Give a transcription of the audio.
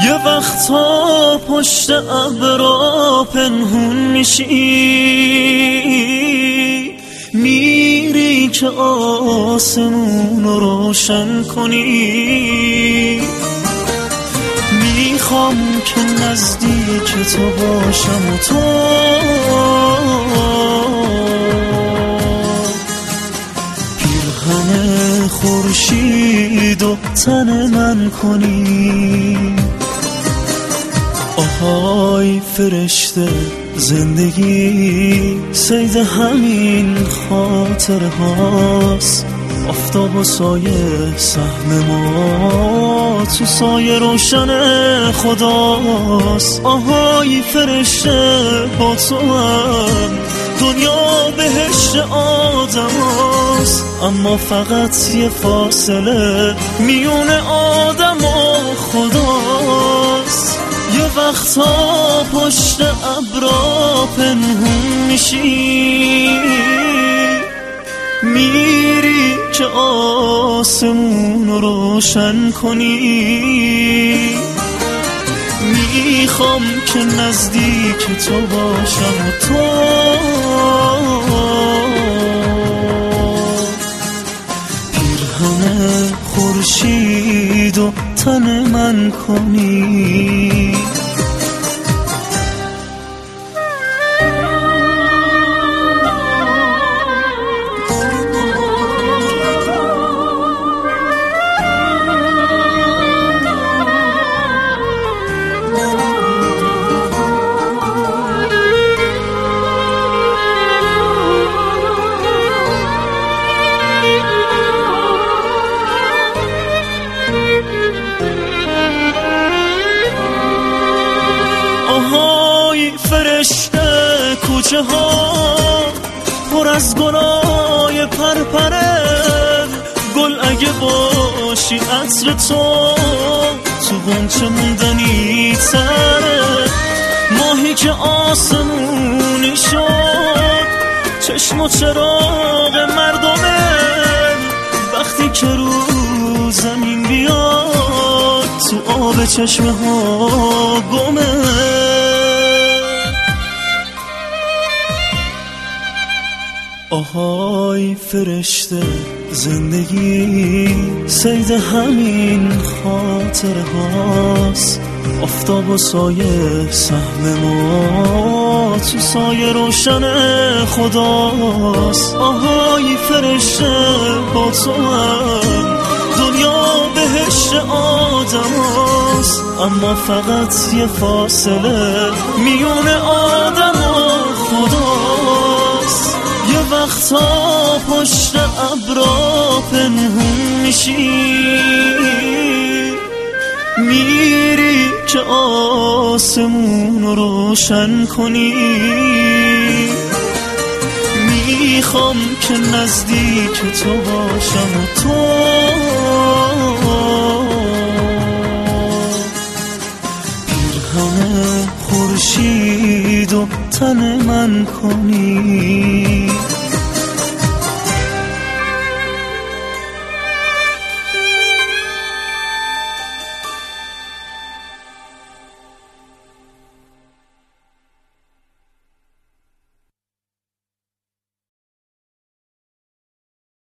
یه وقتا پشت ابرا پنهون میشی، میری که آسمون رو روشن کنی. میخوام که نزدیک تو باشم و تو پیرهن خورشید و تن من کنی. آهای فرشته زندگی صید همین خاطره هاست. آفتاب و سایه سهم ما تو سایه روشن خداست. آهای فرشته با تو هم دنیا بهشت آدم هاست، اما فقط یه فاصله میون آدم و خداست. یه وقتا پشت ابرا پنهون میشی، میری که آسمون رو روشن کنی. میخوام که نزدیک تو باشم و تو پیرهن خورشید و تن من کنی. آهای فرشته کوچه ها پر از گلای پرپره، گل اگه باشی عطر تو غنچه موندنی تره. ماهی که آسمونی شد چشم و چراغ مردمه، وقتی که رو زمین بیاد تو آب چشمه ها گمه. آهای فرشته زندگی صید همین خاطره هاست. آفتاب و سایه سهم ما تو سایه روشن خداست. آهای فرشته با تو هم دنیا بهشت آدم هاست، اما فقط یه فاصله میون آدم و خداست. یه وقتا پشت ابرا پنهون میشی، میری که آسمون رو روشن کنی. میخوام که نزدیک تو باشم و تو پیرهن خورشید و تن من کنی.